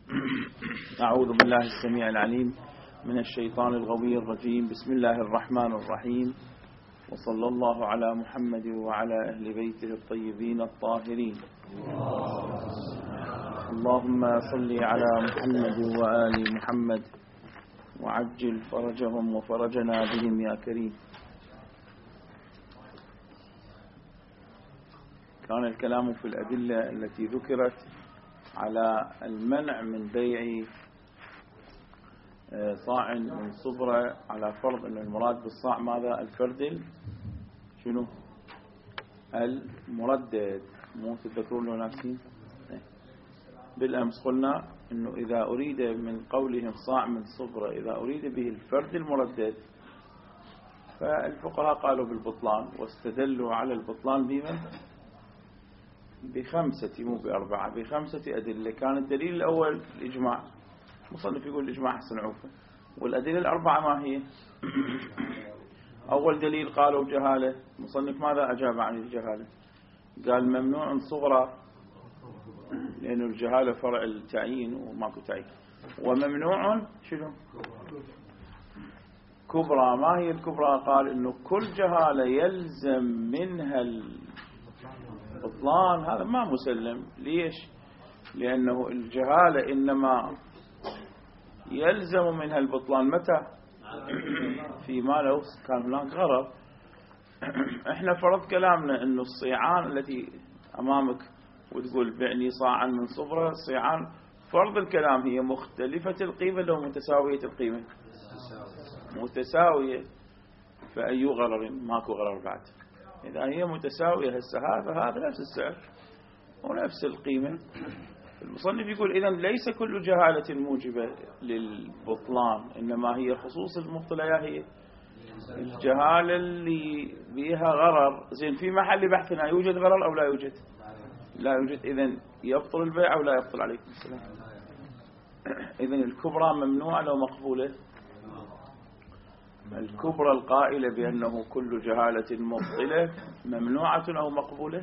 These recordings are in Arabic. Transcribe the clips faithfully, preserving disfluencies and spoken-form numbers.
أعوذ بالله السميع العليم من الشيطان الغوي الرجيم. بسم الله الرحمن الرحيم، وصلى الله على محمد وعلى أهل بيته الطيبين الطاهرين. اللهم صل على محمد وآل محمد وعجل فرجهم وفرجنا بهم يا كريم. كان الكلام في الأدلة التي ذكرت على المنع من بيع صاع من صبرة، على فرض أن المراد بالصاع ماذا؟ الفرد شنو؟ المردد. مو تذكرون له نفسين؟ بالأمس قلنا أنه إذا أريد من قولهم صاع من صبرة إذا أريد به الفرد المردد فالفقهاء قالوا بالبطلان، واستدلوا على البطلان بمن؟ بخمسة مو بأربعة، بخمسة أدلة. كان الدليل الأول الإجماع، مصنف يقول الإجماع حسن عوفة. والأدلة الأربعة ما هي؟ أول دليل قالوا جهالة، مصنف ماذا أجاب عن الجهالة؟ قال ممنوع صغرى، لأنه الجهالة فرع التعيين وماكو تعيين. وممنوع شنو؟ كبرى. ما هي الكبرى؟ قال إنه كل جهالة يلزم منها البطلان، هذا ما مسلم. ليش؟ لأنه الجهالة إنما يلزم منها البطلان متى؟ فيما لو كان هناك غرض. احنا فرض كلامنا انه الصيعان التي امامك وتقول بعني صاعا من صبرة، صيعان فرض الكلام هي مختلفة القيمة لو متساوية القيمة؟ متساوية. فأي غرر؟ ماكو غرر بعد. إذا هي متساوية هسه هذا هذا نفس السعر ونفس القيمة. المصنف يقول إذن ليس كل جهالة موجبة للبطلان، إنما هي خصوص المبطلة هي الجهالة اللي بيها غرر. زين، في محل بحثنا يوجد غرر أو لا يوجد؟ لا يوجد. إذن يبطل البيع أو لا يبطل؟ عليكم السلام. إذن الكبرى ممنوعة لو مقبولة؟ الكبرى القائلة بأنه كل جهالة مبطلة ممنوعة أو مقبولة؟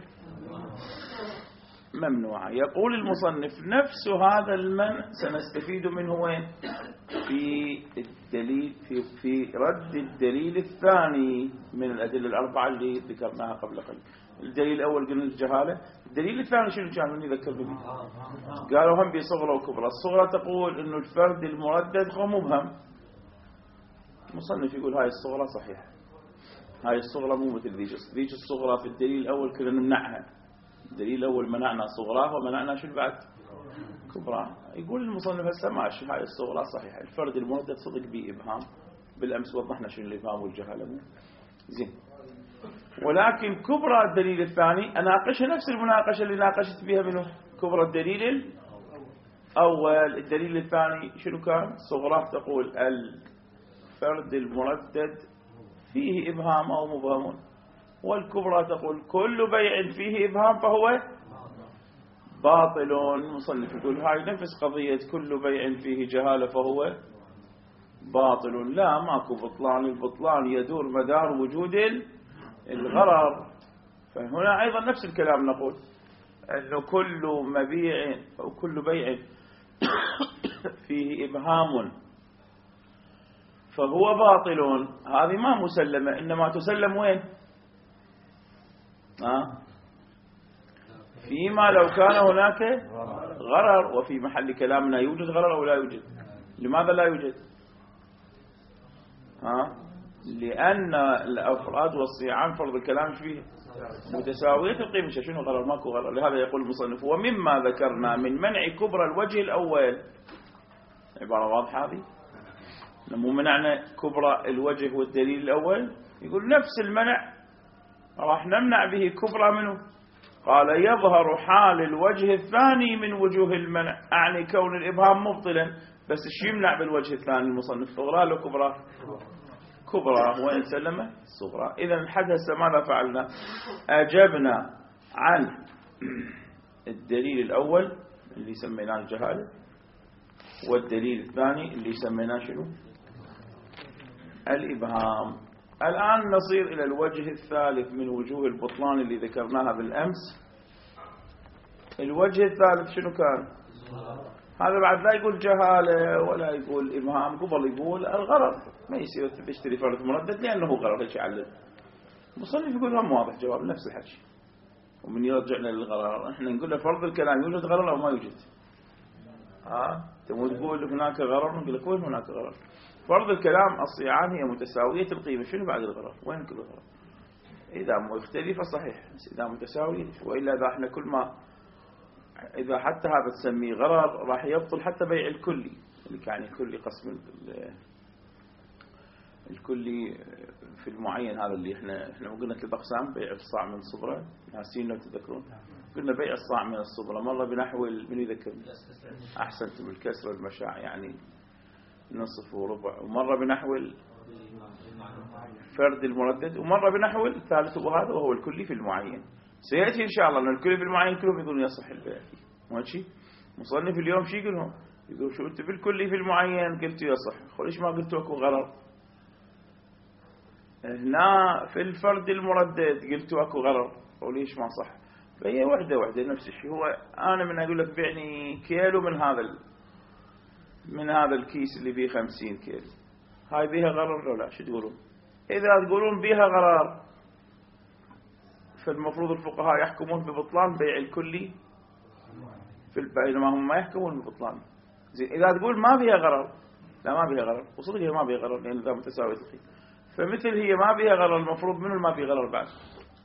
ممنوعة. يقول المصنف نفس هذا المنع سنستفيد منه وين؟ في الدليل في في رد الدليل الثاني من الأدلة الأربعة اللي ذكرناها قبل قليل. الدليل الأول قلنا الجهالة، الدليل الثاني شنو كان؟ من يذكر به؟ قالوا هم بصغرى وكبرى. الصغرى تقول إنه الفرد المردد هو مبهم. المصنف يقول هاي الصغرى صحيحة، هاي الصغرى مو مثل ذيك. ذيك الصغرى في الدليل الأول كنا نمنعها. الدليل الأول منعنا صغرى ومنعنا شو بعد؟ كبرى. يقول المصنف هسه ماشي، هاي الصغرى صحيحة، الفرد المردد صدق بيه إبهام. بالأمس وضحنا شنو الإبهام والجهالة مو زين. ولكن كبرى الدليل الثاني أناقشها نفس المناقشة اللي ناقشت بها منه كبرى الدليل الأول. الدليل الثاني شنو كان؟ صغرى تقول الفرد المردد فيه إبهام أو مبهم، والكبرى تقول كل بيع فيه إبهام فهو باطل. المصنف يقول هاي نفس قضية كل بيع فيه جهالة فهو باطل. لا، ماكو بطلان. البطلان يدور مدار وجود الغرر. فهنا أيضا نفس الكلام نقول أنه كل مبيع أو كل بيع فيه إبهام فهو باطل. هذه ما مسلمة، إنما تسلم وين؟ آه؟ فيما لو كان هناك غرر. وفي محل كلامنا يوجد غرر أو لا يوجد؟ لماذا لا يوجد؟ آه؟ لأن الأفراد والصيعان فرض الكلام فيه متساوية القيمة. شنو غرر؟ ماكو غرر. لهذا يقول المصنف ومما ذكرنا من منع كبرى الوجه الأول. عبارة واضحة هذه؟ مو منعنا كبرى الوجه والدليل الأول، يقول نفس المنع راح نمنع به كبرى منه. قال يظهر حال الوجه الثاني من وجوه المنع، أعني كون الإبهام مبطلا. بس ايش يمنع بالوجه الثاني المصنف؟ صغرى لو كبرى؟ كبرى. وإن سلم صغرى. إذا الحد هسه ماذا فعلنا؟ أجبنا عن الدليل الأول اللي سميناه الجهالة، والدليل الثاني اللي سميناه شنو؟ الإبهام. الآن نصير إلى الوجه الثالث من وجوه البطلان اللي ذكرناها بالأمس. الوجه الثالث شنو كان؟ هذا بعد لا يقول جهالة ولا يقول إبهام، قبل يقول الغرض، ما يصير تشتري فرد مردد لأنه غرض هيك يعلل. مصنف يقول هم واضح جواب نفس الحكي. ومن يرجعنا للغرض احنا نقول له فرض الكلام يوجد غرض أو ما يوجد. ها تقول تقول هناك غرض، نقول لك وين هناك غرض؟ فرض الكلام الصيعان هي متساوية القيمة، شنو بعد الغرض؟ وين كل الغرض؟ إذا مختلفة صحيح، بس إذا متساوية، وإلا إذا احنا كل ما إذا حتى هذا تسميه غرض راح يبطل حتى بيع الكلي، يعني الكلي قسم الكلي في المعين هذا اللي احنا احنا قلنا ثلاث اقسام: بيع الصاع من الصبرة، ناسين لو تذكرون، قلنا بيع الصاع من الصبرة مرة بنحو من يذكر احسنتم الكسر المشاع يعني نصف وربع، ومرة بنحو فرد المردد، ومرة بنحو الثالث وهذا وهو الكلي في المعين. سيأتي إن شاء الله أن الكلي في المعين كلهم يقولون يصح البيع. ماشي. مصنف اليوم شو يقولهم؟ يقول شو أنت بالكلي في المعين قلت يصح، ليش ما قلت أكو غرر؟ هنا في الفرد المردد قلت أكو غرر، وليش ما صح؟ فهي وحدة وحدة نفس الشيء. هو أنا من أقول لك بيعني كيلو من هذا من هذا الكيس اللي فيه خمسين كيلو، هاي بيها غرر ولا شو تقولون؟ إذا تقولون بيها غرر فالمفروض الفقهاء يحكمون ببطلان بيع الكلي في بينما هم ما يحكمون ببطلان. زين إذا تقول ما بيها غرر، لا ما بيها غرر، وصدق هي ما بيها غرر لأن ذا متساوية القيمة. فمثل هي ما بيها غرر المفروض منه ما بيها غرر بعد.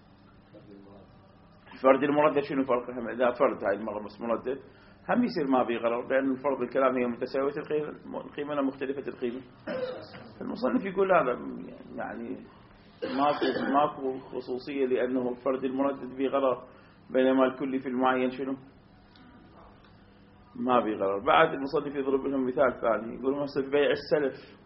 الفرد المردد شنو فرقه؟ إذا فرد هاي المرة بس مردد هم يصير ما بيه غرر، لأن الفرض الكلام هي متساوية القيمة، القيمة لا مختلفة القيمة. المصنف يقول هذا يعني ماكو ماكو خصوصية لأنه الفرد المردد بيه غرر، بينما الكلي في المعين شنو؟ ما بيه غرر. بعد المصنف يضرب لهم مثال ثاني، يقول مثلا بيع السلف،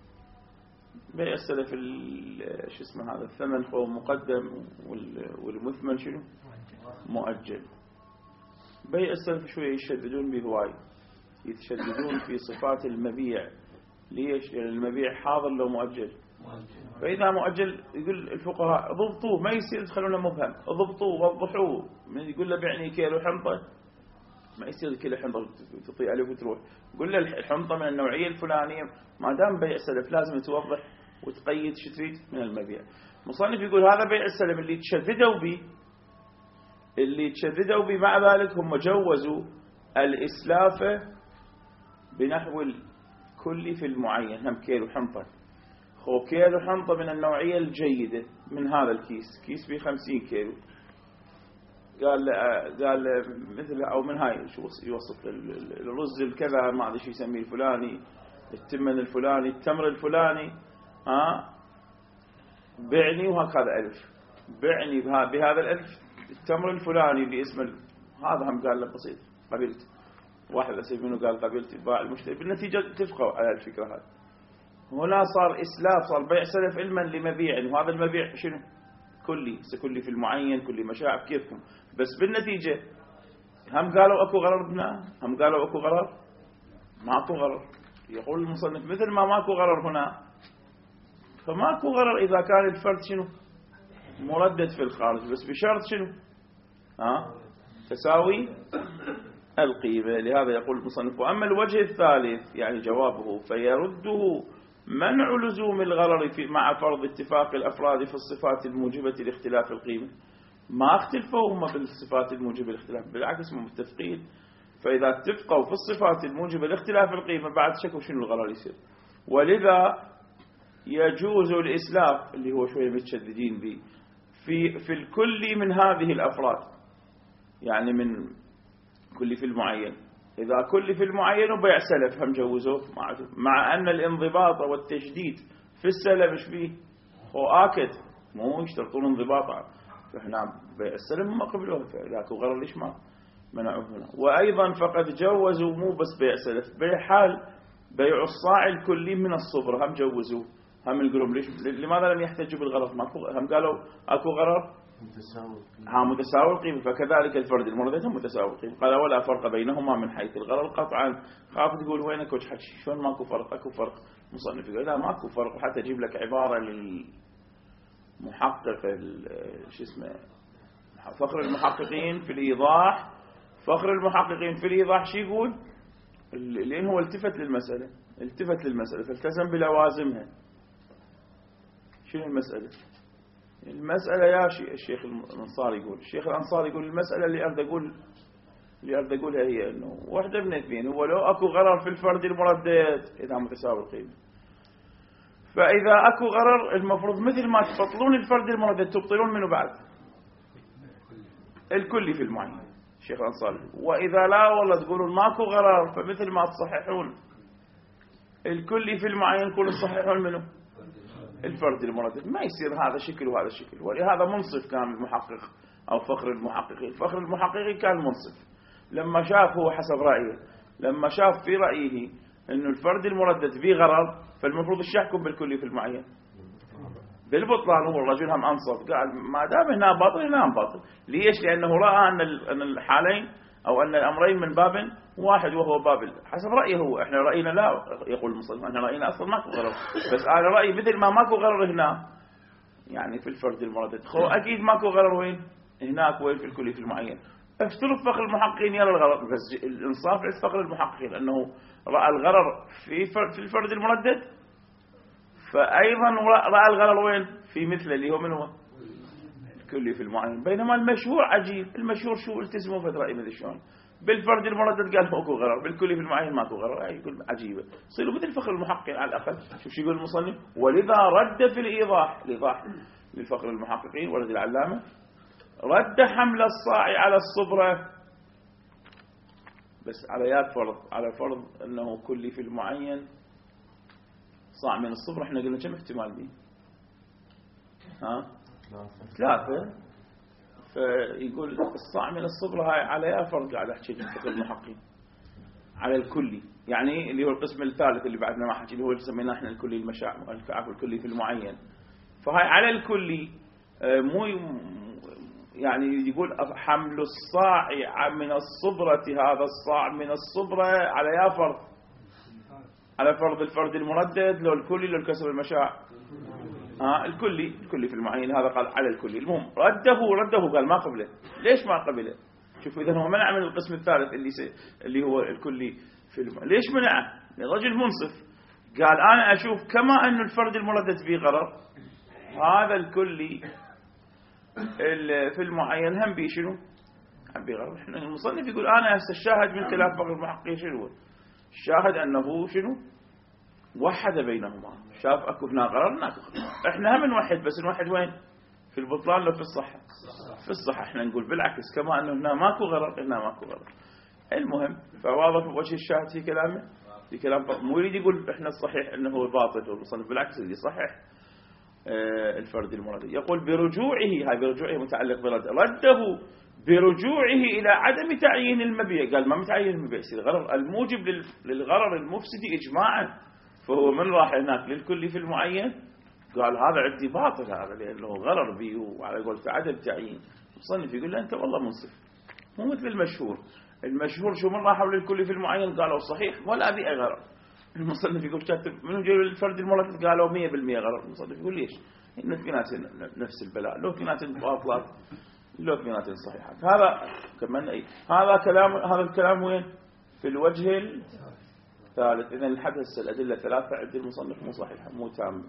بيع السلف شو اسمه هذا الثمن هو مقدم والمثمن شنو؟ مؤجل. بيع السلف شوية يشددون به هواي، يتشددون في صفات المبيع. ليش؟ لأن المبيع حاضر لو مؤجل. فإذا مؤجل يقول الفقهاء ضبطوه، ما يصير تخلونه مبهم، ضبطوه وضحوه. من يقول له بعني كيلو حنطة ما يصير كيلو حنطة تطيع ألف وتروح، يقول له الحنطة من النوعية الفلانية. ما دام بيع سلف لازم توضح وتقيد شو تريد من المبيع. مصنف يقول هذا بيع السلف اللي تشددوا به، اللي تشددوا به مع ذلك هم جوزوا الإسلاف بنحو الكلي في المعين. هم كيلو حنطة، خو كيلو حنطة من النوعية الجيدة من هذا الكيس، كيس فيه خمسين كيلو، قال قال مثل أو من هاي شو يوصف الرز الكذا ما أدري شو يسميه الفلاني، التمن الفلاني، التمر الفلاني، ها بعني وهكذا ألف، بعني بهذا الألف التمر الفلاني اللي اسمه هذا. هم قال له بسيط قبلت، واحد أسيب منه قال قبلت، باع المشتري، بالنتيجة اتفقوا على الفكرة هذه. هنا صار إسلاف، صار بيع سلف علما لمبيع، وهذا المبيع شنو؟ كلي، سكلي في المعين، كلي مشاعب كيفكم. بس بالنتيجة هم قالوا أكو غرر بنا، هم قالوا أكو غرر، ماكو غرر. يقول المصنف مثل ما ماكو غرر هنا فماكو غرر إذا كان الفرد شنو؟ مردد في الخارج، بس بشرط شنو؟ ها؟ تساوي القيمة. لهذا يقول المصنف وأما الوجه الثالث يعني جوابه فيرده منع لزوم الغرر في مع فرض اتفاق الأفراد في الصفات الموجبة لاختلاف القيمة. ما اختلفوا هم بالصفات الموجبة لاختلاف، بالعكس هم متفقين. فإذا اتفقوا في الصفات الموجبة لاختلاف القيمة بعد شكوا شنو الغرر يصير. ولذا يجوز الإسلاف اللي هو شوية متشددين به في في الكل من هذه الأفراد، يعني من كل في المعين. إذا كل في المعين وبيع سلف هم جوزوه، مع أن الانضباط والتشديد في السلف مش فيه هو آكد، مو يشترطون انضباطا. فإحنا بيع السلف ما قبلوه، فإذا غرر ليش ما منعوه هنا. وأيضا فقد جوزوا مو بس بيع سلف، بيع حال بيع الصاع الكلي من الصبر هم جوزوه. هم يقولون ليش لماذا لم يحتجوا بالغرر؟ هم قالوا أكو غرر ها متساوي القيمة، فكذلك الفرد المردد هم متساوي القيمة. قال ولا فرق بينهما من حيث الغرر قطعا. خاف تقول وينك وش حكي شلون ماكو فرق؟ اكو فرق. مصنف يقول لا ماكو فرق، حتى اجيب لك عبارة للمحقق شو اسمه فخر المحققين في الإيضاح. فخر المحققين في الإيضاح شو يقول؟ لأن هو التفت للمسألة التفت للمسألة فالتزم بلوازمها. شنو المسألة؟ المسألة يا الشيخ الأنصاري يقول الشيخ الأنصاري يقول المسألة اللي أريد أقول اللي أريد أقولها هي إنه واحدة من اثنين، هو لو أكو غرر في الفرد المردد إذا متساوي القيمة، فإذا أكو غرر المفروض مثل ما تبطلون الفرد المردد تبطلون منه بعد الكلي في المعين الشيخ الأنصاري. وإذا لا والله تقولون ماكو غرر فمثل ما تصححون الكلي في المعين يكون تصححون منه الفرد المردد. ما يصير هذا شكل وهذا شكل. ولهذا منصف كان المحقق أو فخر المحققين. فخر المحققين كان منصف لما شاف هو حسب رأيه لما شاف في رأيه أنه الفرد المردد فيه غرر فالمفروض يحكم بالكلي في المعين بالبطلان. هو الرجل هم أنصف قال ما دام هنا باطل هنا باطل. ليش؟ لأنه رأى أن الحالين أو أن الأمرين من باب واحد وهو باب حسب رأيه هو. إحنا رأينا لا يقول المصنف إحنا رأينا أصلا ماكو غرر، بس أنا رأيي مثل ما ماكو غرر هنا يعني في الفرد المردد خو أكيد ماكو غرر وين هناك وين في الكلي في المعين. افترض فخر المحققين يرى الغرر، بس الإنصاف عند فخر المحققين أنه رأى الغرر في في الفرد المردد فأيضا رأى الغرر وين في مثله اللي هو من هو الكلي في المعين. بينما المشهور عجيب. المشهور شو التزموا فترة مثل شلون بالفرد المردد قال ماكو غرر بالكلي في المعين ماكو غرر. هاي يقول عجيبة. صيروا مثل فخر المحققين على الأقل. شوف شو يقول المصنف ولذا رد في الإيضاح الإيضاح للفخر المحققين ولد العلامة رد حمل الصاع على الصبرة بس على ياد فرض على فرض أنه كلي في المعين صاع من الصبرة. احنا قلنا كم احتمال دي ها ثلاثة. فيقول الصاع من الصبرة هاي على يا فرض قاعد أحكي فخر المحققين على الكلي يعني اللي هو القسم الثالث اللي بعدنا ما حكي اللي هو اللي سميناه احنا الكلي المشاع عفوا الكلي في المعين. فهاي على الكلي مو يعني يقول حمل الصاع من الصبرة هذا الصاع من الصبرة على يا فرض على فرض الفرد المردد لو الكلي لو الكسر المشاع ها الكلي الكلي في المعين. هذا قال على الكلي. المهم رده رده قال ما قبله. ليش ما قبله؟ شوفوا إذا هو منع من القسم الثالث اللي اللي هو الكلي في المعين. ليش منعه؟ الرجل منصف قال أنا أشوف كما أن الفرد المردد فيه غرر هذا الكلي في المعين هم بي شنو هم بي غرر. احنا المصنف يقول أنا هسه الشاهد من خلاف فخر المحققين شنو الشاهد أنه شنو وحد بينهما شاف أكو هنا غرر هناك غرر. احنا هم نوحد بس نوحد وين في البطلان لو في الصحة في الصحة. احنا نقول بالعكس كما أنه هنا ماكو غرر هنا ماكو غرر. المهم فواضح وجه الشاهد في كلامه في كلام مو يريد يقول احنا الصحيح انه هو باطل والمصنف بالعكس اللي صحيح اه الفرد المردد. يقول برجوعه هاي برجوعه متعلق برد رده برجوعه إلى عدم تعيين المبيع. قال ما متعين المبيع يصير غرر الموجب للغرر المفسد إجماعا. فهو من راح هناك للكل في المعين قال هذا عندي باطل هذا لأنه غرر به وعلى قولت عدم تعيين. مصنف يقول له أنت والله منصف مو مثل المشهور. المشهور شو من راحوا للكل في المعين قالوا صحيح ولا أبي غرر. المصنف يقول كاتب منو جاي للفرد المردد قالوا مية بالمية غرر. المصنف يقول ليش إن اثنيناتهم نفس البلاء لو اثنيناتهم باطلات لو اثنيناتهم صحيحات. هذا كمان أي هذا كلام هذا الكلام وين في الوجه الثالث. إذن الحدث الأدلة ثلاثة عند المصنف مو صحيحة مو تامة.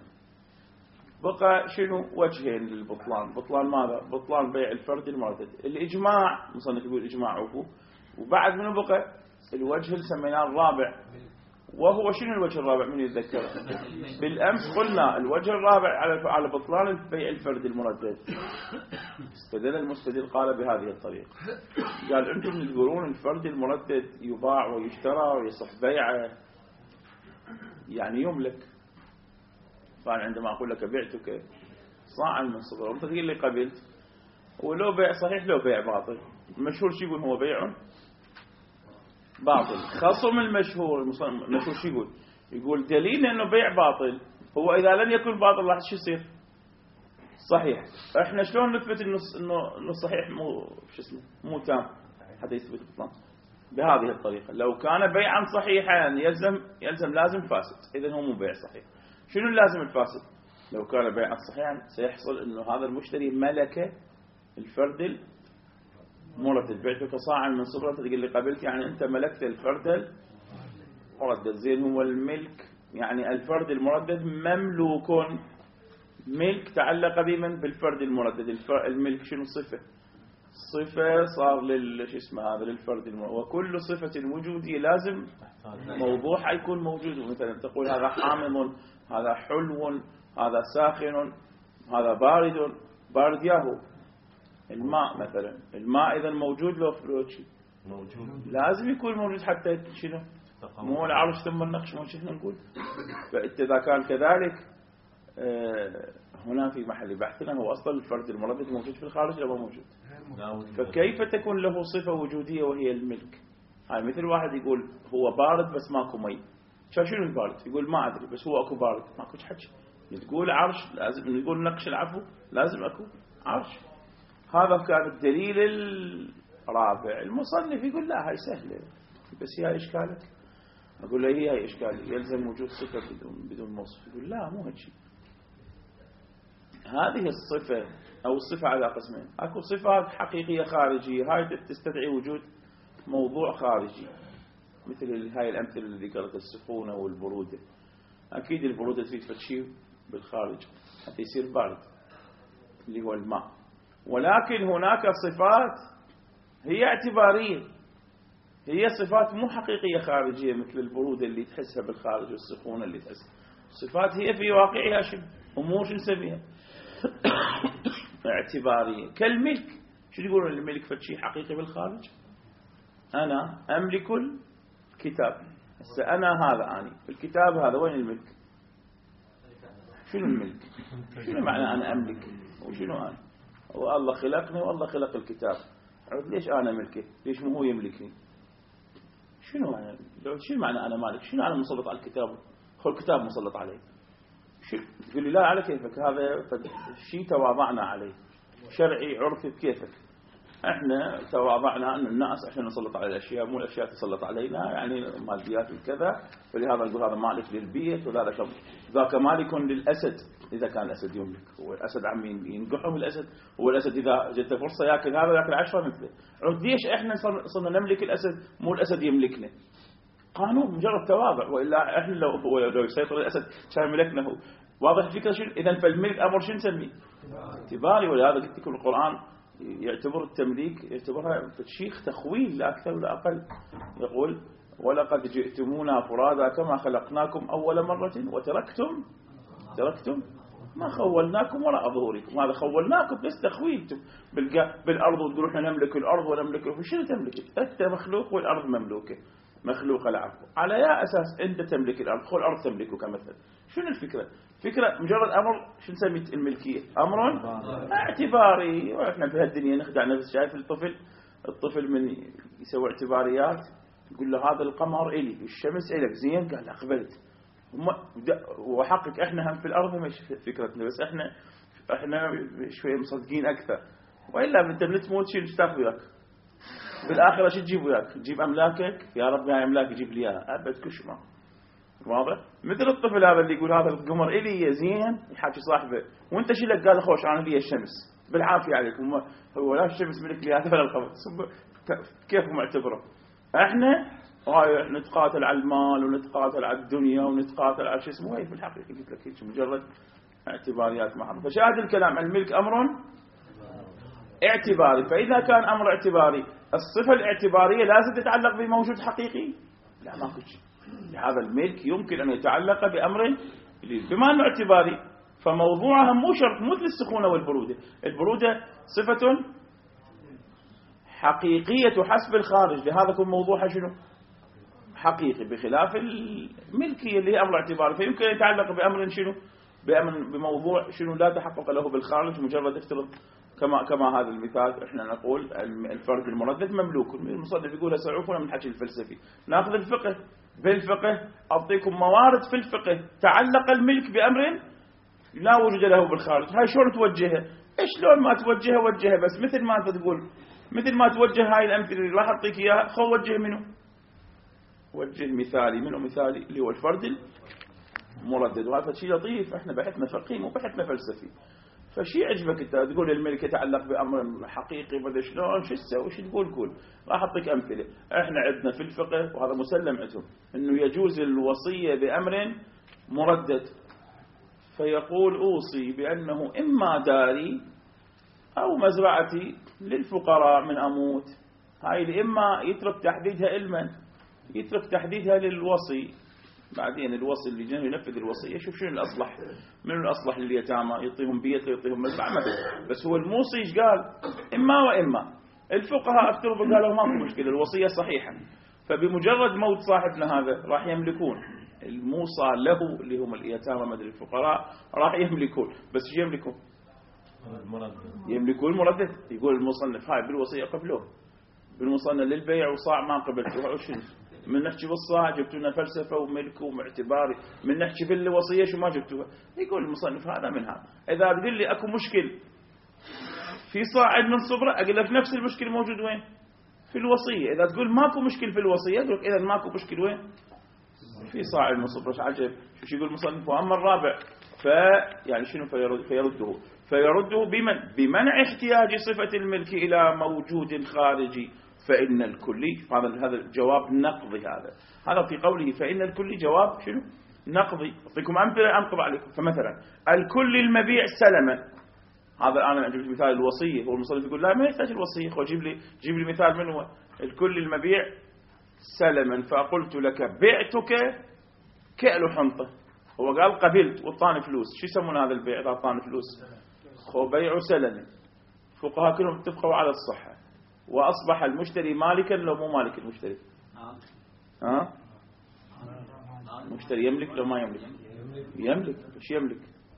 بقى شنو وجهين للبطلان. بطلان ماذا؟ بطلان بيع الفرد المردد. الإجماع المصنف يقول إجماع عفو. وبعد منه بقى الوجه اللي سميناه الرابع وهو شنو الوجه الرابع من يتذكر بالأمس قلنا الوجه الرابع على على بطلان بيع الفرد المردد. استدل المستدل قال بهذه الطريقة قال أنتم تقولون الفرد المردد يباع ويشترى ويصح بيعه يعني يملك. فأنا عندما أقول لك بعتك صاعا من صبر وأنت تقول لي قبلت ولو بيع صحيح لو بيع باطل. المشهور شو يقول هو بيع باطل. خصم المشهور المشهور شو يقول يقول دليل أنه بيع باطل هو إذا لم يكن باطل راح شو يصير صحيح. احنا شلون نثبت انه انه صحيح مو شو اسمه مو تام حتى يثبت البطلان بهذه الطريقة. لو كان بيعا صحيحا يلزم يلزم لازم فاسد. إذا هو مو بيع صحيح. شنو لازم الفاسد؟ لو كان بيعا صحيحا سيحصل انه هذا المشتري ملك الفرد المردد. بعتك صاعا من صبرة تقول لي قبلت يعني انت ملكت الفرد مردد. زين هو الملك يعني الفرد المردد مملوك، ملك تعلق بمن؟ بالفرد المردد. الملك شنو صفة؟ صفة صار لل شو اسمه هذا للفرد المردد، وكل صفة وجودية لازم موضوعها يكون موجود. مثلا تقول هذا حامض، هذا حلو، هذا ساخن، هذا بارد. بارد ياهو الماء مثلا، الماء إذا موجود لو فلوتشي موجود لازم يكون موجود حتى شنو؟ مو العرش ثم النقش، مو شنو نقول. فإذا كان كذلك هنا في محل بحثنا هو أصلا الفرد المردد موجود في الخارج ولا موجود؟ فكيف تكون له صفة وجودية وهي الملك؟ هاي مثل واحد يقول هو بارد بس ماكو مي. شنو البارد؟ يقول ما أدري بس هو أكو بارد، ماكو حكي. تقول عرش لازم نقول نقش العفو، لازم أكو عرش. هذا كان الدليل الرابع. المصنف يقول لا هاي سهلة بس هي إشكالك. أقول له هي هاي إشكالي، يلزم وجود صفة بدون بدون وصف. يقول لا مو هيك. هذه الصفة أو الصفة على قسمين، أكو صفات حقيقية خارجية هاي تستدعي وجود موضوع خارجي، مثل هاي الأمثلة اللي ذكرت السخونة والبرودة. أكيد البرودة تريد شيء بالخارج حتى يصير بارد اللي هو الماء. ولكن هناك صفات هي اعتبارية، هي صفات مو حقيقية خارجية مثل البرودة اللي تحسها بالخارج والسخونة اللي تحسها. صفات هي في واقعها شو أمور شو نسميها اعتبارية. كالملك، شو يقولون الملك فشي حقيقي بالخارج؟ أنا أملك الكتاب. هسه أنا هذا أني الكتاب هذا، وين الملك؟ شنو الملك؟ شنو معنى أنا أملك؟ وشنو أنا؟ والله خلقني والله خلق الكتاب. ليش أنا ملكه؟ ليش مو هو يملكني؟ شنو معنى؟ شنو معنى أنا مالك؟ شنو أنا مسلط على الكتاب؟ هو الكتاب مسلط عليه. تقول لي لا على كيفك، هذا شيء تواضعنا عليه شرعي عرفي بكيفك. احنا تواضعنا ان الناس عشان نسلط على الاشياء، مو الاشياء تسلط علينا، يعني ماديات الكذا. فلهذا نقول هذا مالك للبيت وذاك ذاك مالك للاسد اذا كان الاسد يملك. هو الاسد عم ينقحهم الاسد، هو الاسد اذا جت فرصه ياكل هذا ياكل عشرة مثله. ليش احنا صرنا نملك الاسد مو الاسد يملكنا؟ قانون مجرد تواضع، والا احنا لو هو لو يسيطر الاسد كان ملكنا هو. واضح الفكره شنو؟ اذا فالملك امر شنو نسميه؟ اعتباري. ولهذا قلت لكم القران يعتبر التمليك يعتبرها شيء تخويل لا اكثر ولا اقل. يقول ولقد جئتمونا فرادا كما خلقناكم اول مره وتركتم تركتم ما خولناكم وراء ظهوركم. هذا خولناكم بس تخويلتم بالارض وتقولوا احنا نملك الارض ونملك. شنو تملك؟ انت مخلوق والارض مملوكه، مخلوق العفو. على يا أساس أنت تملك الأرض، خو الأرض تملكك مثلا. شنو الفكرة؟ فكرة مجرد أمر شو نسميه الملكية؟ أمر اعتباري. وإحنا في هالدنيا نخدع نفس. شايف الطفل الطفل من يسوي اعتباريات، يقول له هذا القمر إلي، الشمس إلك، زين قال له قبلت. وحقك إحنا هم في الأرض مش فكرتنا، بس إحنا إحنا شوية مصدقين أكثر. وإلا أنت من تموت شيء تاخذ وياك بالآخرة. شو تجيب وياك؟ تجيب أملاكك؟ يا رب هاي أملاك يجيب لي إياها أبد كشمة. واضح؟ مثل الطفل هذا اللي يقول هذا القمر إلي زين، يحاكي صاحبه وانت شو لك؟ قال خوش أنا لي الشمس بالعافية عليكم. هو لا الشمس ملك لي هذا ولا القمر. كيف معتبره؟ احنا نتقاتل على المال ونتقاتل على الدنيا ونتقاتل على شو اسمه. هي في الحقيقة قلت لك هيك مجرد اعتباريات محضة. فشاهد الكلام عن الملك أمر اعتباري. فإذا كان أمر اعتباري، الصفة الاعتبارية لازم تتعلق بموجود حقيقي؟ لا ما كنت. هذا الملك يمكن أن يتعلق بأمر بما أنه اعتباري، فموضوعها مو شرط مثل السخونة والبرودة. البرودة صفة حقيقية حسب الخارج، لهذا يكون موضوعها شنو؟ حقيقي، بخلاف الملكية اللي هي أمر اعتباري، فيمكن أن يتعلق بأمر شنو؟ بأمر بموضوع شنو لا تحقق له بالخارج. مجرد افترض كما كما هذا المثال احنا نقول الفرد المردد مملوك. المصنف يقول سعوفنا من حكي الفلسفي. ناخذ الفقه. بالفقه اعطيكم موارد في الفقه تعلق الملك بامر لا وجود له بالخارج. هاي شلون توجهها؟ شلون ما توجهها وجهها، بس مثل ما انت تقول مثل ما توجه هاي الامثله اللي راح اعطيك اياها. خو وجه منه؟ وجه مثالي. منه مثالي اللي هو الفرد المردد. وهذا شيء لطيف. احنا بحثنا فقهي مو بحثنا فلسفي. فشي يعجبك أنت تقول الملك يتعلق بأمر حقيقي بدأ شلون شو تسوي شو تقول كل راح أعطيك أمثلة. إحنا عندنا في الفقه وهذا مسلم عندهم إنه يجوز الوصية بأمر مردد، فيقول أوصي بأنه إما داري أو مزرعتي للفقراء من أموت. هاي الإما يترك تحديدها علما، يترك تحديدها للوصي، بعدين الوصي اللي جاي ينفذ الوصية يشوف شنو الأصلح، من الأصلح لليتامى يعطيهم بيت يعطيهم مزرعة مثلا. بس هو الموصي ايش قال؟ إما وإما. الفقهاء افترضوا قالوا ما في مشكلة الوصية صحيحة، فبمجرد موت صاحبنا هذا راح يملكون الموصى له اللي هم اليتامى مدري الفقراء راح يملكون. بس ايش يملكون؟ يملكون المردد. يقول المصنف هاي بالوصية قبلوه بالمصنف للبيع وصاع ما قبلته. شنو من نحكي بالصاع جبتوا لنا فلسفة وملك واعتباري، من نحكي في الوصية شو ما جبتوها. يقول المصنف هذا من هذا. إذا تقول لي أكو مشكل في صاع من صبرة أقول لك نفس المشكل موجود وين؟ في الوصية. إذا تقول ماكو مشكل في الوصية أقول لك إذا ماكو مشكل وين؟ في صاع من صبرة. عجب شو يقول المصنف. وأما الرابع ف يعني شنو فيرد فيرده فيرده بمن بمنع احتياج صفة الملك إلى موجود خارجي فإن الكلي. هذا هذا الجواب نقضي. هذا هذا في قوله فإن الكلي جواب شنو نقضي. أعطيكم أمثلة أنقض عليكم. فمثلا الكل المبيع سلما، هذا أنا أجيب مثال الوصية. هو المصنف يقول لا ما يحتاج الوصية، خو جيب لي جيب لي مثال من هو الكل المبيع سلما. فقلت لك بعتك كأل حنطة. هو قال قبلت وطاني فلوس. شو يسمون هذا البيع إذا طاني فلوس؟ خو بيع سلما. فقهاء كلهم اتفقوا على الصحة. وأصبح المشتري مالكا لو مو مالك المشتري؟ ها؟ المشتري يملك لو ما يملك؟ يملك. ايش يملك؟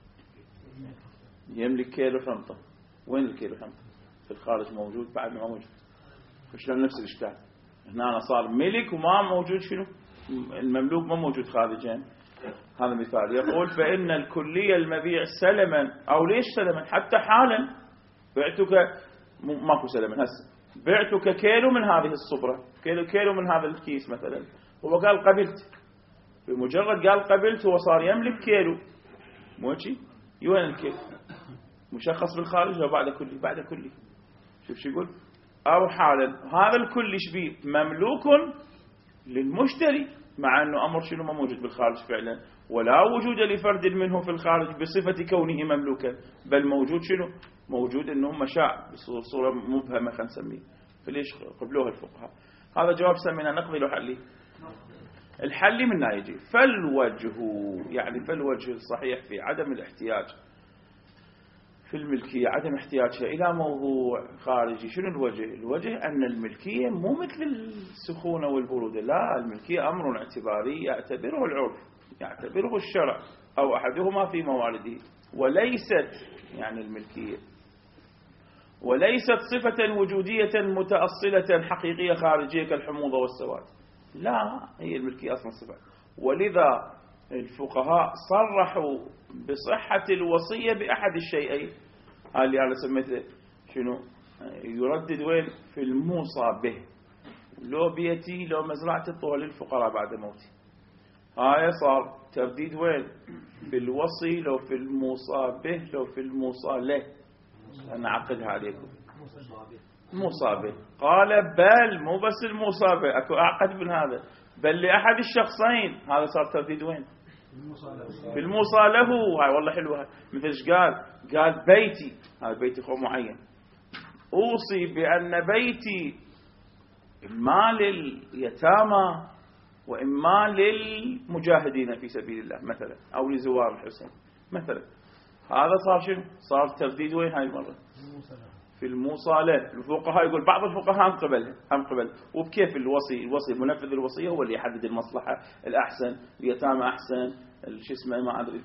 يملك كيلو حنطة. وين الكيلو حنطة؟ في الخارج موجود بعد ما موجود. فشلون نفس الاشكال هنا أنا صار ملك وما موجود شنو المملوك ما موجود خارجين. هذا مثال. يقول فإن الكلية المبيع سلما أو ليش سلما حتى حالا بعتك ماكو سلما هسه بعتك كيلو من هذه الصبرة كيلو كيلو من هذا الكيس مثلا. هو قال قبلت. بمجرد قال قبلت هو صار يملك كيلو موشي. يوين الكيلو مشخص بالخارج لو بعد كلي بعد كلي. شوف شو يقول أو حالا هذا الكل شبيه مملوك للمشتري مع أنه أمر شنو ما موجود بالخارج فعلا، ولا وجود لفرد منه في الخارج بصفة كونه مملوكا، بل موجود شنو موجود أنه مشاع بصورة مبهمة خلينا نسميه. فليش قبلوها الفقهاء؟ هذا جواب سمينا نقضي له حلي. الحل من يجي فالوجه يعني فالوجه الصحيح في عدم الاحتياج في الملكية عدم احتياجها إلى موضوع خارجي. شنو الوجه؟ الوجه أن الملكية مو مثل السخونة والبرودة، لا الملكية أمر اعتباري يعتبره العرف يعتبره الشرع أو أحدهما في موارده، وليست يعني الملكية وليست صفة وجودية متأصلة حقيقية خارجية كالحموضة والسواد. لا هي الملكية أصلا صفة. ولذا الفقهاء صرحوا بصحة الوصية بأحد الشيئين اللي أنا سميته شنو يردد وين في الموصى به. لو بيتي لو مزرعتي طول للفقراء بعد موتي. هاي صار ترديد وين في الوصي لو في الموصى به لو في الموصى له. أنا أعقدها عليكم موصى به. قال بل مو بس الموصى به أكو أعقد من هذا بل لأحد الشخصين. هذا صار ترديد وين في الموصى له. هاي والله حلوة مثل ايش قال قال بيتي هذا بيتي خو معين أوصي بأن بيتي إما لليتامى وإما للمجاهدين في سبيل الله مثلا أو لزوار الحسين مثلا. هذا صار شنو صار ترديد وين هاي المرة في الموصى له. الفقهاء يقول بعض الفقهاء هم قبل هم قبل وبكيف الوصي الوصي منفذ الوصية هو اللي يحدد المصلحة الأحسن اليتامى أحسن شو اسمه ما أدري.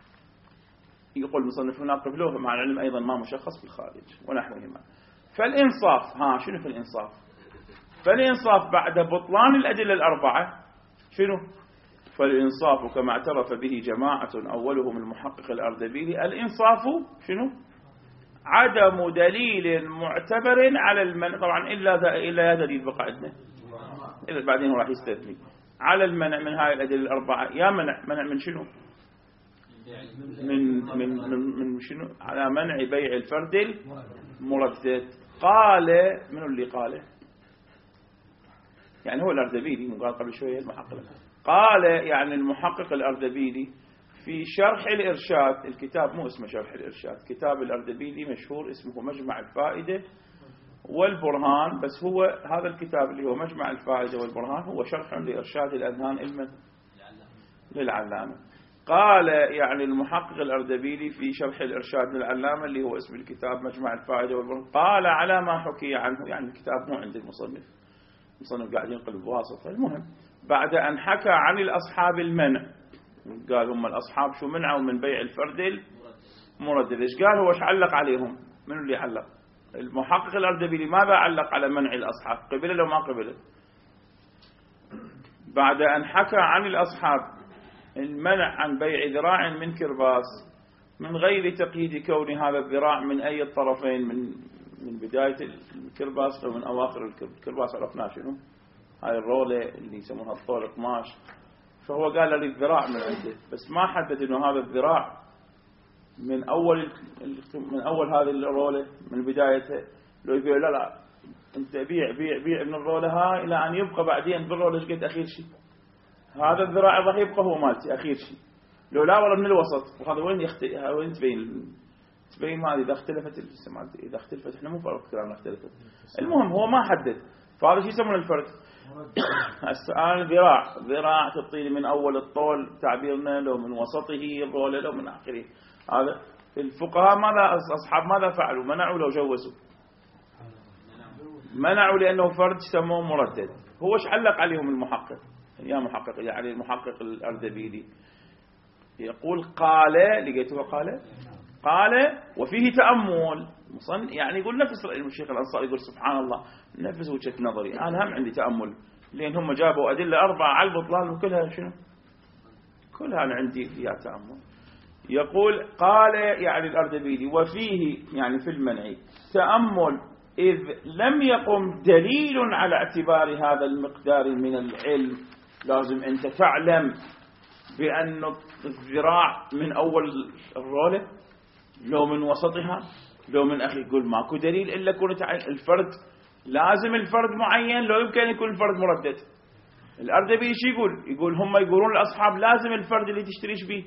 يقول مصنف هنا قبلوه مع العلم أيضا ما مشخص بالخارج ونحوهما. فالإنصاف ها شنو في الإنصاف؟ فالإنصاف بعد بطلان الأدلة الأربعة شنو؟ فالإنصاف كما اعترف به جماعة أولهم المحقق الأردبيلي الإنصاف شنو؟ عدم دليل معتبر على المنع. طبعا إلا إلا دليل بقى عندنا إذا بعدين راح يستثني على المنع من هاي الأدلة الأربعة. يا منع منع من شنو؟ من من من, من شنو على منع بيع الفرد المردد. قال من اللي قاله؟ يعني هو الأردبيلي، مو قال قبل شوية المحقق. قال يعني المحقق الأردبيلي في شرح الإرشاد، الكتاب مو اسمه شرح الإرشاد، كتاب الأردبيلي مشهور اسمه مجمع الفائدة والبرهان، بس هو هذا الكتاب اللي هو مجمع الفائدة والبرهان هو شرح لإرشاد الأذهان علما للعلامة. قال يعني المحقق الأردبيلي في شرح الإرشاد للعلامة اللي هو اسم الكتاب مجمع الفائدة والبرهان، قال على ما حكي عنه، يعني الكتاب مو عند المصنف، المصنف قاعد ينقل بواسطة. المهم بعد أن حكى عن الأصحاب المنع، قال هم الأصحاب شو منعوا من بيع الفرد المردد، ايش قال هو؟ ايش علق عليهم؟ من اللي علق؟ المحقق الأردبيلي ماذا علق على منع الأصحاب؟ قبله لو ما قبله؟ بعد أن حكى عن الأصحاب المنع عن بيع ذراع من كرباس من غير تقييد كون هذا الذراع من أي الطرفين، من من بداية الكرباس أو من أواخر الكرباس، عرفنا شنو هاي الرولة اللي يسمونها الطول قماش، فهو قال لي الذراع من عنده، بس ما حدد إنه هذا الذراع من أول من أول هذه الرولة من بدايتها. لو يقول لا لا أنت بيع بيع بيع من الرولة هاي إلى أن يبقى بعدين بالرولة إيش قد أخير شيء هذا الذراع راح يبقى هو مالتي أخير شيء. لو لا والله من الوسط، وهذا وين يختلف، وين تبين تبين ما إذا اختلفت السمات، إذا اختلفت إحنا مو فرق كلامنا اختلفت. المهم هو ما حدد، فهذا شيء يسمونه الفرق. السؤال ذراع ذراع تطيل من أول الطول تعبيرنا، لو من وسطه الرولة، لو من آخره. هذا الفقهاء ماذا أصحاب ماذا فعلوا؟ منعوا لو جوزوا؟ منعوا لأنه فرد سموه مردد. هو ايش علق عليهم المحقق؟ يا محقق يعني المحقق الأردبيلي يقول قال، لقيته قال قال وفيه تأمل مصن، يعني يقول نفس الشيخ الأنصاري يقول سبحان الله نفس وجهة نظري أنا هم عندي تأمل، لأن هم جابوا أدلة أربعة على البطلان وكلها شنو كلها أنا عندي فيها تأمل. يقول قال يعني الأردبيلي وفيه يعني في المنع تأمل، إذ لم يقم دليل على اعتبار هذا المقدار من العلم. لازم أنت تعلم بأن الذراع من أول الرولة لو من وسطها لو من أخي، يقول ماكو دليل إلا كنت الفرد لازم الفرد معين، لو يمكن يكون الفرد مردد. الأردبيلي ايش يقول؟ يقول هم يقولون الأصحاب لازم الفرد اللي تشتريش به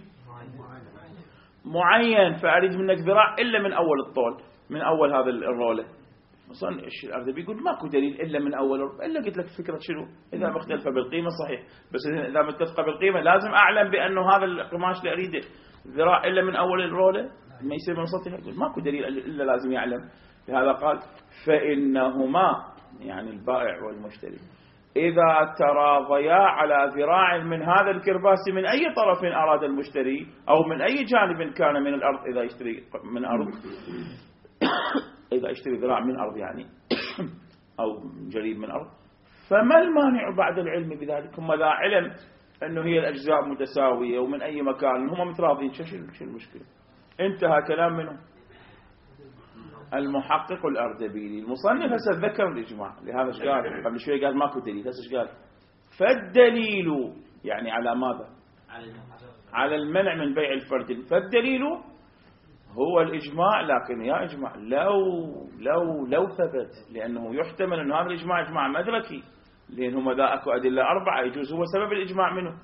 معين، فأريد منك ذراع إلا من أول الطول، من أول هذا الرولة. أصلا الأردبيلي يقول ماكو دليل إلا من أول، إلا قلت لك فكرة شنو؟ إذا مختلفة بالقيمة صحيح، بس إذا متفقة بالقيمة لازم أعلم بأنه هذا القماش اللي أريده ذراع إلا من أول الرولة، ما يصير من سطحها. يقول ماكو دليل إلا لازم يعلم. لهذا قال فإنهما يعني البائع والمشتري إذا تراضيا على ذراع من هذا الكرباس من أي طرف أراد المشتري أو من أي جانب كان من الأرض، إذا يشتري من أرض إذا يشتري ذراع من أرض يعني أو جريب من أرض، فما المانع بعد العلم بذلك؟ هم ذا علم أنه هي الأجزاء متساوية ومن أي مكان هم متراضين، شو شو المشكلة؟ انتهى كلام منه المحقق الأردبيلي. المصنف هسه ذكر الإجماع، لهذا ايش قال قبل شوي؟ قال ماكو دليل، هسه ايش قال؟ فالدليل يعني على ماذا؟ على المنع من بيع الفرد. فالدليل هو الإجماع، لكن يا إجماع لو لو لو ثبت، لأنه يحتمل أن هذا الإجماع إجماع مدركي، لأنه ذا أكو أدلة أربعة يجوز هو سبب الإجماع منه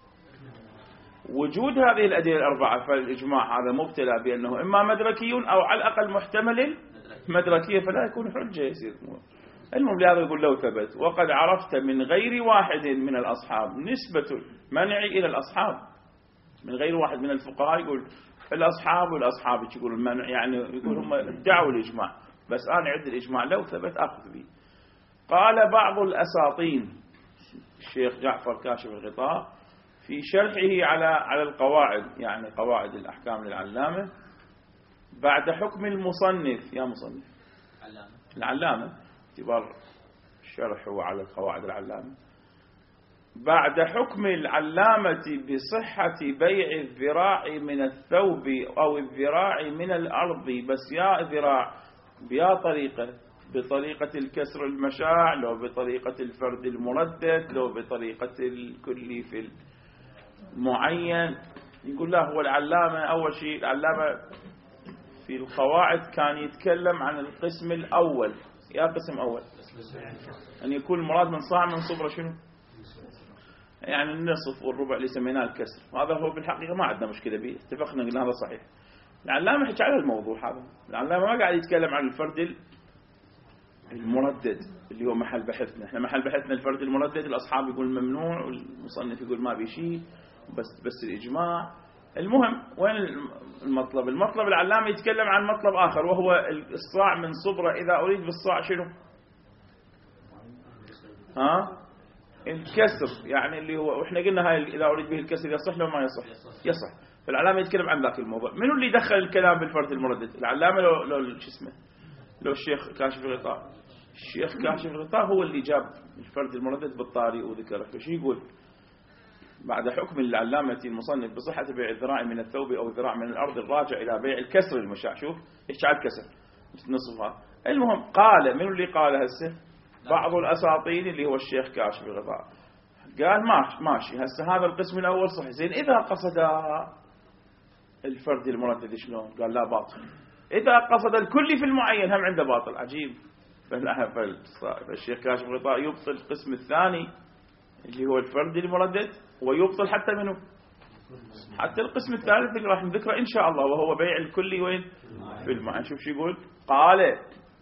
وجود هذه الأدلة الأربعة، فالإجماع هذا مبتلى بأنه إما مدركي أو على الأقل محتمل مدركية، فلا يكون حجة يصير. المهم لهذا يقول لو ثبت وقد عرفت من غير واحد من الأصحاب نسبة المنع إلى الأصحاب، من غير واحد من الفقهاء يقول الأصحاب والأصحاب يقول المنع، يعني يقول هم ادعوا الإجماع، بس أنا عد الإجماع لو ثبت أخذ به. قال بعض الأساطين الشيخ جعفر كاشف الغطاء في شرحه على على القواعد، يعني قواعد الأحكام للعلامة، بعد حكم المصنف يا مصنف العلامة اعتبار شرحه على القواعد العلامة، بعد حكم العلامة بصحة بيع الذراع من الثوب أو الذراع من الأرض، بس يا ذراع بيا طريقة، بطريقة الكسر المشاع، لو بطريقة الفرد المردد، لو بطريقة الكلي في المعين، يقول لا هو العلامة أول شيء العلامة في القواعد كان يتكلم عن القسم الأول. يا قسم أول أن يكون المراد من صاع من صبرة شنو يعني النصف والربع اللي سميناه الكسر، وهذا هو بالحقيقة ما عندنا مشكلة به، اتفقنا قلنا هذا صحيح. العلامة حكى على الموضوع هذا، العلامة ما قاعد يتكلم عن الفرد المردد اللي هو محل بحثنا. احنا محل بحثنا الفرد المردد، الأصحاب يقول ممنوع والمصنف يقول ما بشيء، بس بس الإجماع. المهم وين المطلب؟ المطلب العلامة يتكلم عن مطلب آخر، وهو الصاع من صبرة إذا أريد بالصاع شنو؟ ها؟ الكسر، يعني اللي هو وإحنا قلنا هاي إذا أريد به الكسر يصح لو ما يصح؟ يصح. فالعلامة يتكلم عن ذاك الموضوع. منو اللي دخل الكلام بالفرد المردد؟ العلامة لو لو شو اسمه؟ لو الشيخ كاشف الغطاء. الشيخ كاشف الغطاء هو اللي جاب الفرد المردد بالطاري وذكره. فشو يقول؟ بعد حكم العلامة المصنف بصحة بيع الذراع من الثوب أو الذراع من الأرض الراجع إلى بيع الكسر المشاع. شوف إيش على الكسر نصفها. المهم قال، من اللي قال هسه؟ بعض الأساطين اللي هو الشيخ كاشف الغطاء قال ماشي ماشي هسه هذا القسم الأول صحيح، زين إذا قصد الفرد المردد شلون؟ قال لا باطل. إذا قصد الكل في المعين هم عنده باطل. عجيب. فالشيخ كاشف الغطاء يبطل القسم الثاني اللي هو الفرد المردد، ويبطل حتى منه حتى القسم الثالث اللي راح نذكره إن شاء الله، وهو بيع الكلي وين في المعين. شوف شو يقول. قال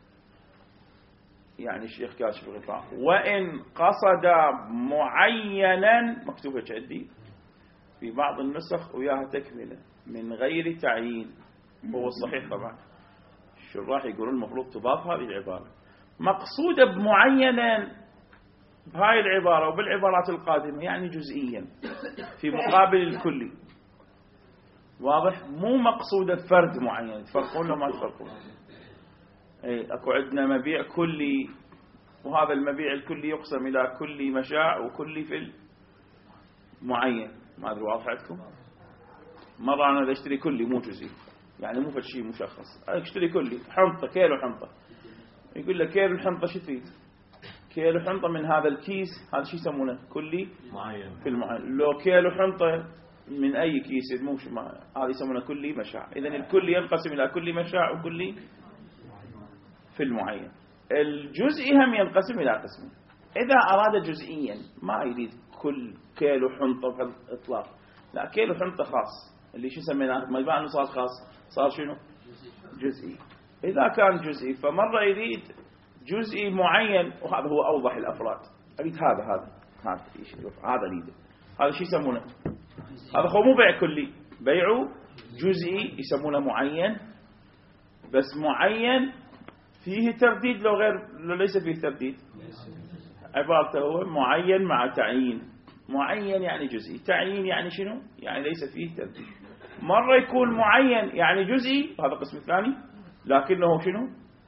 يعني الشيخ كاشف الغطاء وإن قصد معينا، مكتوبة عندي في بعض النسخ وياها تكملة، من غير تعيين. هو الصحيح طبعا الشراح يقولون المفروض تضاف هذه العبارة، مقصودة بمعينا بهاي العبارة وبالعبارات القادمة يعني جزئيا في مقابل الكلي. واضح؟ مو مقصودة فرد معين. تفرقون لو ما تفرقون؟ اي اكو عندنا مبيع كلي، وهذا المبيع الكلي يقسم الى كلي مشاع وكلي في المعين. ما ادري واضح عندكم؟ مرة انا اشتري كلي مو جزئي، يعني مو فد شيء مشخص. اشتري كلي حنطة، كيلو حنطة، يقول لك كيلو الحنطة شو تفيد؟ كيلو حنطة من هذا الكيس، هذا شو يسمونه؟ كلي معين في المعين. لو كيلو حنطة من أي كيس مو هذا يسمونه كلي مشاع. إذا الكلي ينقسم إلى كلي مشاع وكلي في المعين. الجزئي هم ينقسم إلى قسمين. إذا أراد جزئيا ما يريد كل كيلو حنطة في الإطلاق، لا كيلو حنطة خاص اللي شو سميناه ما يبقى أنه صار خاص، صار شنو؟ جزئي. إذا كان جزئي فمرة يريد جزئي معين، وهذا هو أوضح الأفراد. أريد هذا هذا هذا هذا أريده. هذا شو يسمونه؟ هذا هو مو بيع كلي، بيعه جزئي يسمونه معين، بس معين فيه ترديد لو غير لو ليس فيه ترديد. عبارته هو معين مع تعيين. معين يعني جزئي، تعيين يعني شنو؟ يعني ليس فيه ترديد. مرة يكون معين يعني جزئي، هذا القسم الثاني، لكنه شنو؟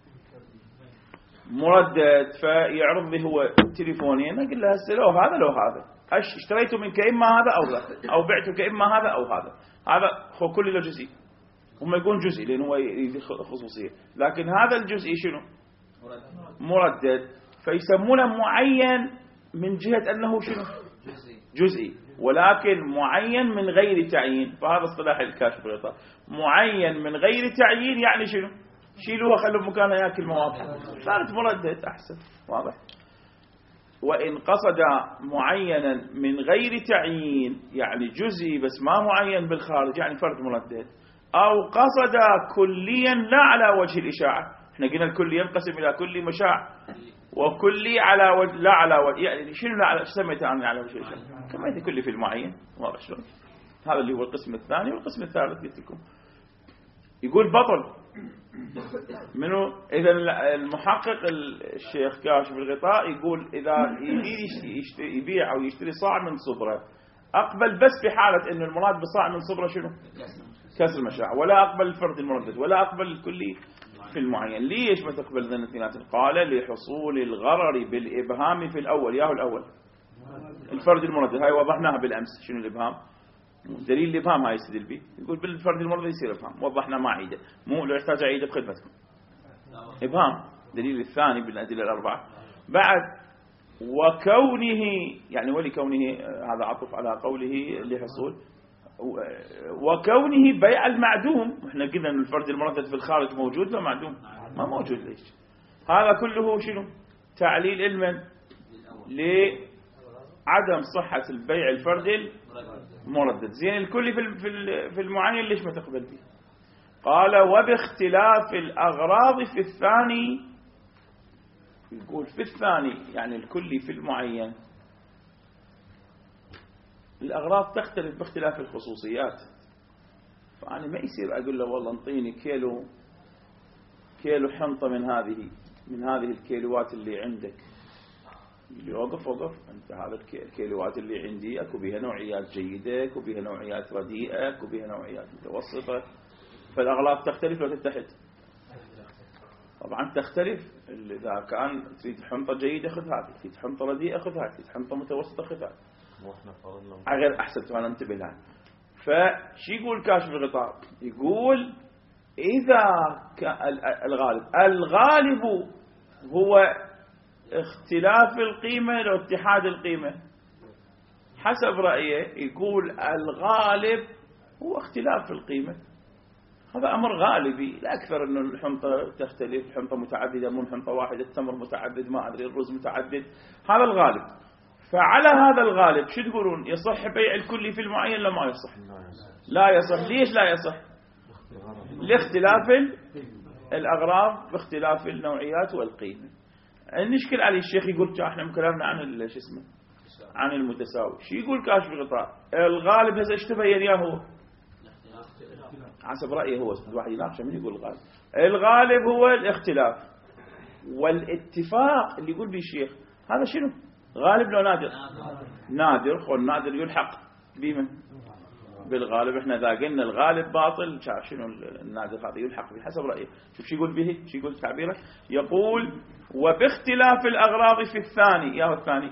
مردد. فيعرض لي هو تليفونين، أقول له هسه لو هذا لو هذا، اشتريته منك إما هذا أو ذا، أو بعتك إما هذا أو هذا. هذا هو كل له جزئي، وما يقول جزئي لأنه هو يريد خصوصية. لكن هذا الجزئي شنو؟ مردد. فيسمونه معين من جهة أنه شنو؟ جزئي، ولكن معين من غير تعيين. فهذا اصطلاح الكاشف الغطاء. معين من غير تعيين يعني شنو؟ شيلوها خلوا مكانها ياكل مواضع، صارت مردد أحسن. واضح؟ وإن قصد معينا من غير تعيين يعني جزئي بس ما معين بالخارج، يعني فرد مردد. أو قصد كليا لا على وجه الإشاعة. احنا قلنا الكلي ينقسم إلى كلي مشاع وكلي على وجه لا على وجه، يعني شنو لا على سميته أنا على وجه الإشاعة؟ كما كلي في المعين. واضح شلون؟ هذا اللي هو القسم الثاني. والقسم الثالث قلت لكم يقول بطل منو؟ إذا المحقق الشيخ كاشف الغطاء يقول إذا يبيع يبيع أو يشتري صاع من صبرة، أقبل بس في حالة إنه المراد بصاع من صبرة شنو؟ كسر المشاع، ولا أقبل الفرد المردد، ولا أقبل الكلي في المعين. ليش ما تقبل ذن الاثنينات؟ قال لحصول الغرر بالإبهام في الأول. ياهو الأول الفرد المردد، هاي وضحناها بالأمس. شنو الإبهام؟ دليل الإبهام هاي يستدل به، يقول بالفرد المردد يصير إبهام. وضحنا ما عيده، مو لو يحتاج عيده بخدمتكم. إبهام دليل الثاني بالأدلة الأربعة. بعد وكونه يعني ولكونه، هذا عطف على قوله لحصول، وكونه بيع المعدوم. احنا قلنا ان الفرد المردد في الخارج موجود لا معدوم؟ ما موجود. ليش؟ هذا كله شنو؟ تعليل المن لعدم صحة البيع الفردي المردد. زين الكلي في المعين ليش ما تقبل به؟ قال وباختلاف الأغراض في الثاني. يقول في الثاني يعني الكلي في المعين الأغراض تختلف باختلاف الخصوصيات. فأنا ما يصير أقول له والله انطيني كيلو كيلو حنطة من هذه من هذه الكيلوات اللي عندك. اللي وقف وقف أنت هذا الكيلوات اللي عندي أكو بها نوعيات جيدة أكو بها نوعيات رديئة أكو بها نوعيات متوسطة. فالأغراض تختلف ولا تتحد؟ طبعا تختلف. إذا كان تريد حنطة جيدة خذ هذه، تريد حنطة رديئة خذ هذه، تريد حنطة متوسطة خذ هذه. غير أحسنت وأنا انتبه لها. فشي يقول كاشف الغطاء؟ يقول إذا الغالب الغالب هو اختلاف القيمة لو اتحاد القيمة. حسب رأيه يقول الغالب هو اختلاف القيمة. هذا أمر غالبي لا أكثر. أنه الحنطة تختلف، الحنطة متعددة مو حنطة واحدة، التمر متعدد ما أدري الرز متعدد، هذا الغالب. فعلى هذا الغالب شو تقولون؟ يصح بيع الكلي في المعين لا ما يصح؟ لا يصح. ليش لا يصح؟ لاختلاف الأغراض باختلاف النوعيات والقيمة. نشكل عليه الشيخ يقول احنا كلامنا عن شو اسمه عن المتساوي. شو يقول كاشف الغطاء؟ الغالب هذا ايش تبين يا هو حسب رأيه هو. الواحد يناقش من يقول الغالب. الغالب هو الاختلاف والاتفاق اللي يقول به الشيخ. هذا شنو؟ غالب لو نادر؟ نادر. خو النادر يلحق بمن؟ بالغالب. احنا اذا قلنا الغالب باطل شنو النادر؟ هذا يلحق به حسب رأيه. شوف شو يقول به، شو يقول تعبيره. يقول وباختلاف الأغراض في الثاني. يا هو الثاني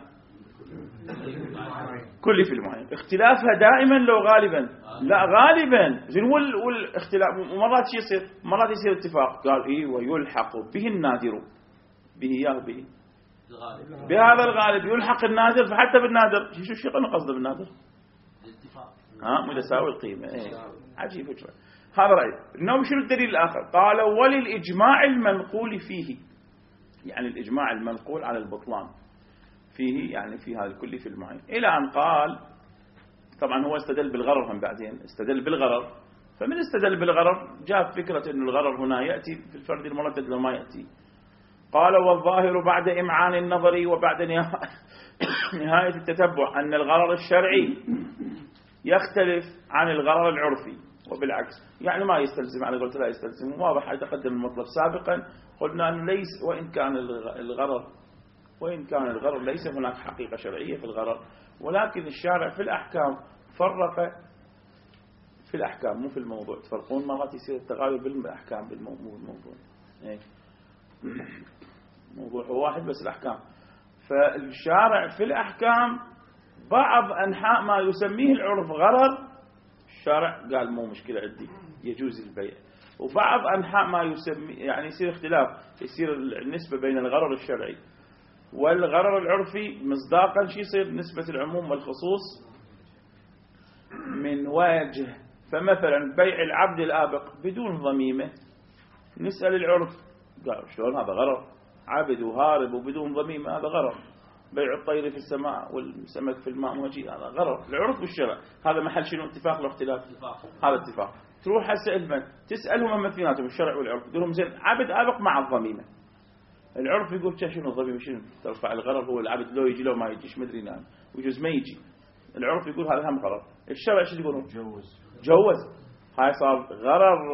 كل في المعين اختلافها دائما لو غالبا؟ لا غالبا. زين والاختلاف مرات شو يصير؟ مرات يصير اتفاق. قال ايه ويلحق به النادر به ياه به بهذا الغالب يلحق النادر. فحتى بالنادر شو شو قصده بالنادر؟ ها متساوي القيمة. ايه عجيب فكرة. هذا رأي. إنه شنو الدليل الآخر؟ قال وللإجماع المنقول فيه. يعني الإجماع المنقول على البطلان فيه يعني في هذا الكل في المعين. إلى أن قال طبعا هو استدل بالغرر. هم بعدين استدل بالغرر. فمن استدل بالغرر جاء فكرة أن الغرر هنا يأتي في الفرد المردد لو ما يأتي. قال والظاهر بعد إمعان النظري وبعد نهاية التتبع أن الغرر الشرعي يختلف عن الغرر العرفي وبالعكس. يعني ما يستلزم. أنا قلت لا يستلزم. واضح يتقدم المطلب سابقا. قلنا أنه ليس وإن كان الغرر وإن كان الغرر ليس هناك حقيقة شرعية في الغرر، ولكن الشارع في الأحكام فرق في الأحكام مو في الموضوع. تفرقون مرات يصير التغاير بالأحكام بالموضوع. إيه؟ موضوع هو واحد بس الأحكام. فالشارع في الأحكام بعض أنحاء ما يسميه العرف غرر الشارع قال مو مشكلة عندي يجوز البيع. وبعض أنحاء ما يسمي يعني يصير اختلاف، يصير النسبة بين الغرر الشرعي والغرر العرفي مصداقا شي يصير نسبة العموم والخصوص من وجه. فمثلا بيع العبد الآبق بدون ضميمة نسأل العرف قال شلون هذا غرر؟ عبد وهارب وبدون ضميمة هذا غرر. بيع الطير في السماء والسمك في الماء موجي هذا غرر. العرف والشرع هذا محل شنو؟ اتفاق ولا اختلاف؟ هذا اتفاق. تروح هسه المن تسألهم من مثليناتهم الشرع والعرف تقول لهم زين عبد آبق مع الضميمة. العرف يقول شنو الضميمة شنو؟ ترفع الغرر هو العبد لو يجي لو ما يجيش مدري نعم ويجوز ما يجي. العرف يقول هذا هم غرر. الشرع شو يقولون؟ جوز. جوز. هاي صار غرر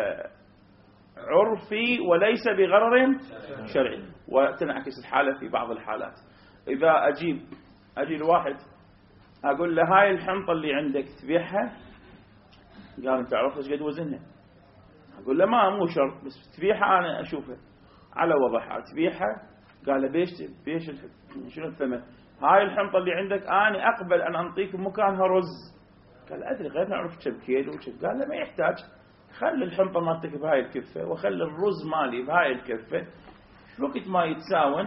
عرفي وليس بغرر شرعي. وتنعكس الحالة في بعض الحالات. إذا أجيب أجي الواحد أقول له هاي الحنطة اللي عندك تبيعها؟ قال أنت تعرف إيش قد وزنها؟ أقول له ما مو شرط بس تبيعها أنا أشوفها على وضعها. تبيعها؟ قال بيش بيش شنو الثمن؟ هاي الحنطة اللي عندك أنا أقبل أن أنطيك مكانها رز. قال أدري غير نعرف كم كيلو وكم. قال له ما يحتاج خلي الحنطة مالتك بهاي الكفة وخلي الرز مالي بهاي الكفة. وقت ما يتساون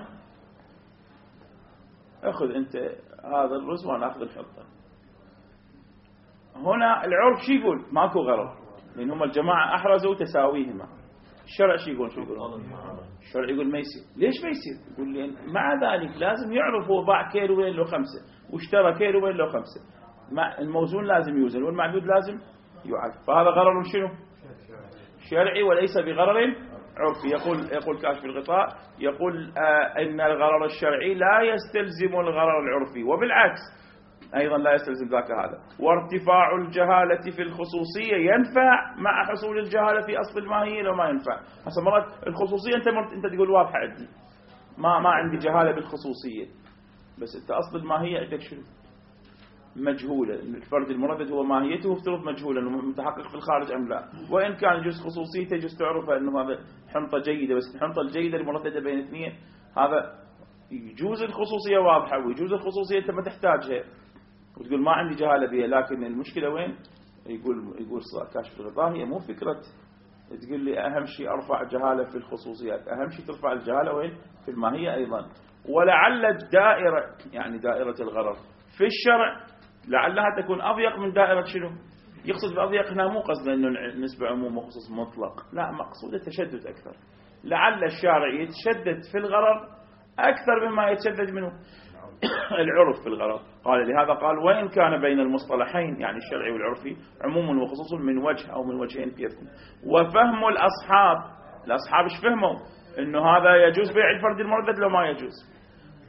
أخذ أنت هذا الرز وأنا أخذ الحنطة. هنا العرف شو يقول؟ ماكو غرر، لأن هم الجماعة أحرزوا تساويهما. الشرع شو يقول؟ شو يقول؟ الشرع يقول ما يصير. ليش ما يصير؟ يقول لأن مع ذلك لازم يعرف هو باع كيلو وين له خمسة، واشترى كيلو وين له خمسة. مع الموزون لازم يوزن والمعدود لازم يعد، فهذا غرر شنو؟ شرعي وليس بغرر عرفي. يقول يقول كاشف الغطاء يقول آه إن الغرر الشرعي لا يستلزم الغرر العرفي، وبالعكس أيضا لا يستلزم ذاك هذا. وارتفاع الجهالة في الخصوصية ينفع مع حصول الجهالة في أصل الماهية لو ما ينفع. هسه مرات الخصوصية أنت مرت أنت تقول واضحة عندي، ما ما عندي جهالة بالخصوصية، بس أنت أصل الماهية عندك شنو؟ مجهولة. الفرد المردد هو ماهيته افترض مجهولة أنه متحقق في الخارج أم لا، وإن كان يجوز خصوصيته يجوز تعرفها أنه هذا حنطة جيدة، بس الحنطة الجيدة المرددة بين اثنين هذا يجوز الخصوصية واضحة، ويجوز الخصوصية أنت ما تحتاجها وتقول ما عندي جهالة بها. لكن المشكلة وين؟ يقول يقول كاشف الغطاء هي مو فكرة تقول لي أهم شيء أرفع جهالة في الخصوصيات، أهم شيء ترفع الجهالة وين؟ في الماهية أيضا. ولعل الدائرة يعني دائرة الغرر في الشرع لعلها تكون أضيق من دائرة شنو؟ يقصد بأضيق هنا مو قصد أنه نسبة عموم وخصوص مطلق، لا، مقصود التشدد أكثر. لعل الشارع يتشدد في الغرر أكثر مما يتشدد منه العرف في الغرر. قال لهذا قال وإن كان بين المصطلحين يعني الشرعي والعرفي عموم وخصوص من وجه أو من وجهين فيكم. وفهم الأصحاب، الأصحاب ايش فهموا؟ إنه هذا يجوز بيع الفرد المردد لو ما يجوز.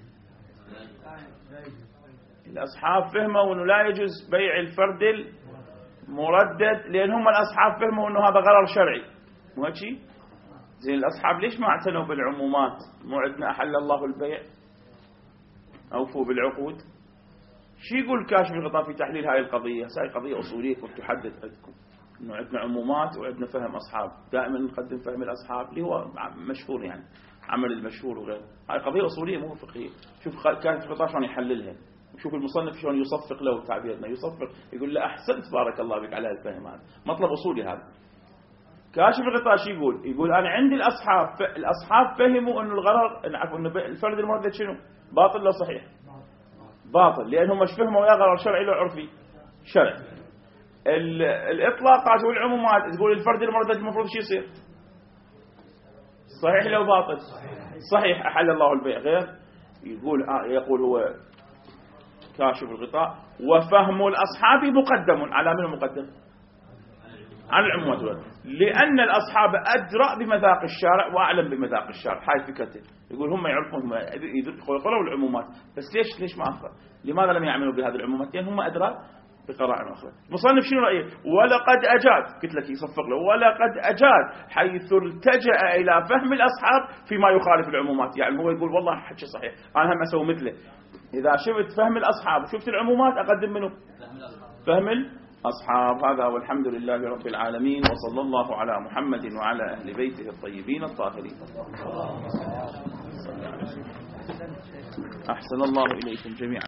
الأصحاب فهموا أنه لا يجوز بيع الفرد المردد لأن هم الأصحاب فهموا أنه هذا غرر شرعي. مو هيك شيء؟ زين الأصحاب ليش ما اعتنوا بالعمومات؟ مو عندنا أحل الله البيع أوفوا بالعقود. شو يقول كاشف الغطاء في تحليل هاي القضية؟ هاي قضية أصولية كنت تحدد عندكم إنه عندنا عمومات وعندنا فهم أصحاب، دائما نقدم فهم الأصحاب اللي هو مشهور يعني عمل المشهور وغيره. هاي قضية أصولية مو فقهية. شوف كاشف الغطاء شلون يحللها، وشوف المصنف شلون يصفق له تعبيرنا، يصفق يقول له أحسنت بارك الله بك على الفهم. هذا مطلب أصولي. هذا كاشف الغطاء شو يقول؟ يقول أنا عندي الأصحاب، الأصحاب فهموا إنه الغرر عفوا إنه الفرد المردد شنو؟ باطل لو صحيح؟ باطل، لأنهم مش فهموا يا غرر شرعي لو عرفي؟ شرعي. الإطلاقات والعمومات تقول الفرد المردد المفروض شو يصير؟ صحيح لو باطل؟ صحيح. أحل الله البيع غير. يقول يقول هو كاشف الغطاء وفهم الأصحاب مقدم على من مقدم؟ على العمومات، لأن الأصحاب أدرى بمذاق الشارع وأعلم بمذاق الشارع. هاي فكرته. يقول هم يعرفون، هم يدخلوا العمومات، بس ليش ليش ما أخر؟ لماذا لم يعملوا بهذه العمومات؟ لأن هم أدرى بقرائن أخرى. مصنف شنو رأيه؟ ولقد أجاد، قلت لك يصفق له، ولقد أجاد حيث التجأ إلى فهم الأصحاب فيما يخالف العمومات. يعني هو يقول والله حكي صحيح، أنا هم أسوي مثله. إذا شفت فهم الأصحاب وشفت العمومات أقدم منه فهم الأصحاب. هذا والحمد لله رب العالمين، وصلى الله على محمد وعلى أهل بيته الطيبين الطاهرين. أحسن الله إليكم جميعا.